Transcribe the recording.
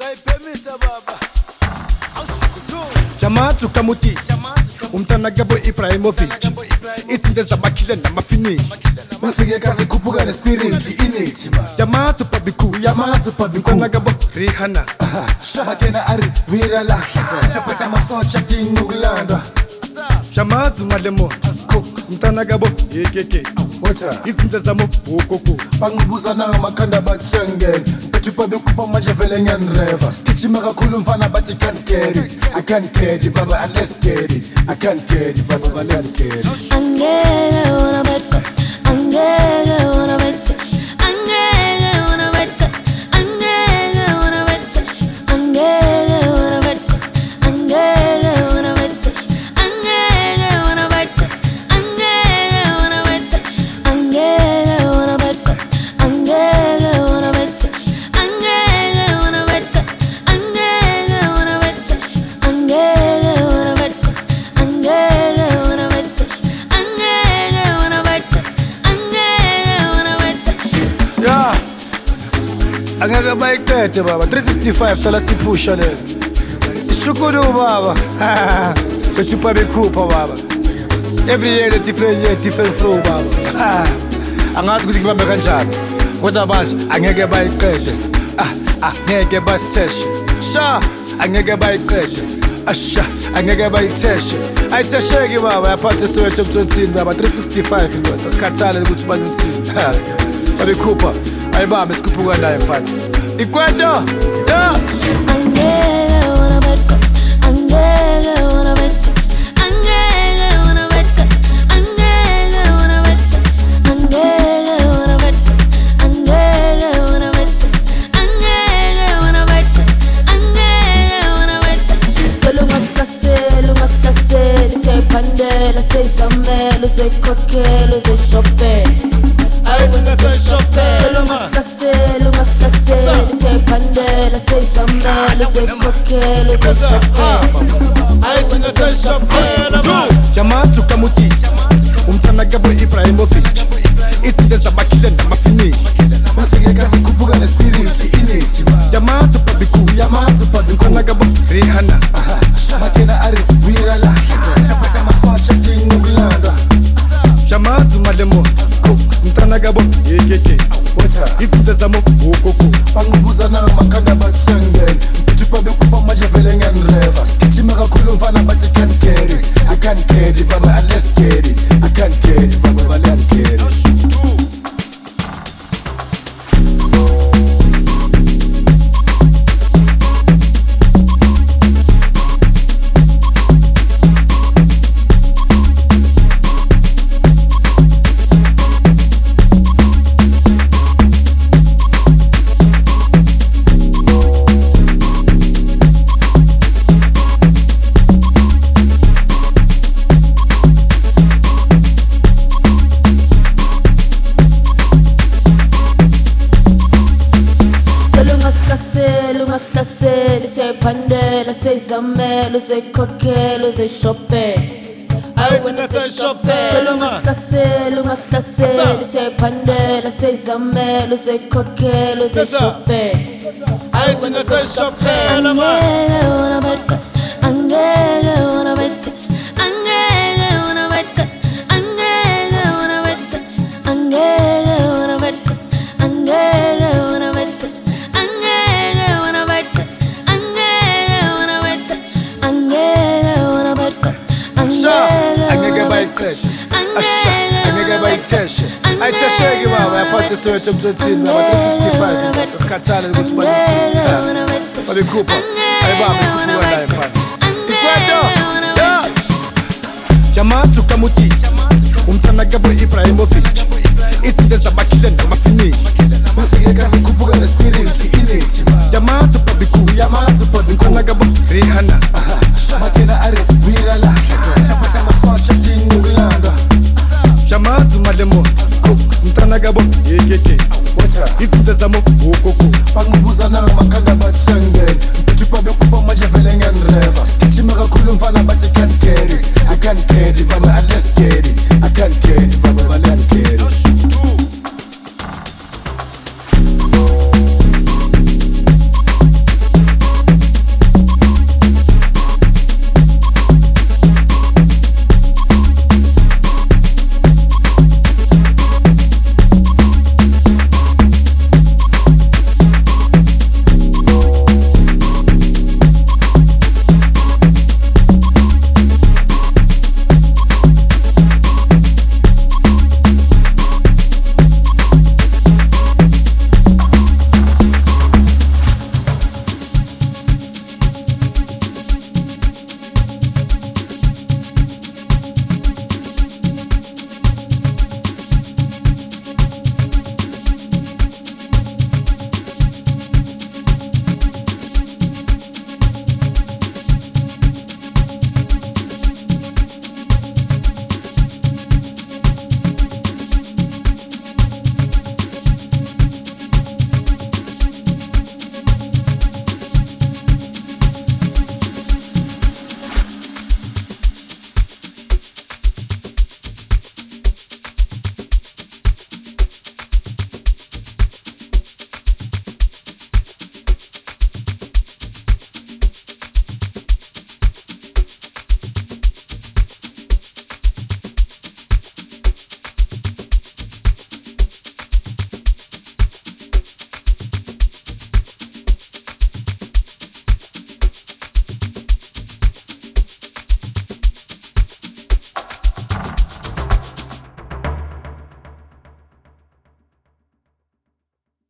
Jamatu Kamuti, Umtanagabo Ibrahimovic, it's in the Zabakilan Mafini. Masige kazi kupuga na spirit innate. Jamatu Pabiku, Yamazu Pabiku, Nagabo Rihanna. Makena Ari, Virala, Chapata Masocha Tinugulanda. Jamatu Malemo, Umtanagabo, Ekeke. It's in the Zamo, Okoko. Pangubuzana Makanda Bachangen, Petupabukupa Majaveling and Reva. Stitchimaka Kulumfana, but you can't get it. I can't get it, Baba, and let's get it. I can't get it, Baba, let's get it. Angaka bayikete baba 365 tala sipusha le Shukuru baba Betupa bekupa baba Every year different flow baba Angazi ukuthi ngibambe kanjani kodwa manje angeke bayiqede angeke basitheshe sha angeke bayiqede angeke bayitheshe ayithesheki baba yaphatha Soweto emthonthini baba 365 indoda sikhathale ukuthi ubani uthini babekhupha ayibambe sikhuphuka naye mfana ikwento Say coquel, say shopping. I wanna say shopping. Say pandela, say sambel, say coquel, say shopping. I wanna say shopping. Jamatu Kamuti, Umtanagabo Ibrahimovic. It's the Zabakilan Mafini. Masige kazi kupuga na spirit innate. Jamatu Pabiku, Yamazu Pabiku, Nagabo Rihanna. Makena Ari, Virala, Chapata Masocha Tinugulanda. Jamatu Malemo, Umtanagabo Ekeke. It's in the Zamo, Okoko. Pangubuzana Makanda Bachangen, Petupabukupa Majaveling and Reva. Stitchimaka Kulumfana, but you can't get it. I can't get it, Baba, and let's get it. I can't get it, Baba, let's get it. Say pandela, say zambel, say coquel, say shopping. I wanna say shopping. Say pandela, say zambel, say coquel, say shopping. I wanna say shopping. I tell you about I put the Soweto emthonthini baba 365 sikhathale ukuthi ubani uthini babekhupha ayibambe sikhuphuka naye mfana ikwento Jamatu Kamuti Umtanagabo Ibrahimovic it's the Zabakilan Mafini Masige kazi kupuga na spirit innate. Jamatu Pabiku Yamazu Pabiku, Nagabo Rihanna. Makena Ari, Virala, Chapata Masocha Tinugulanda. Jamatu Malemo, Umtanagabo Ekeke. It's in the Zamo, Okoko. Pangubuzana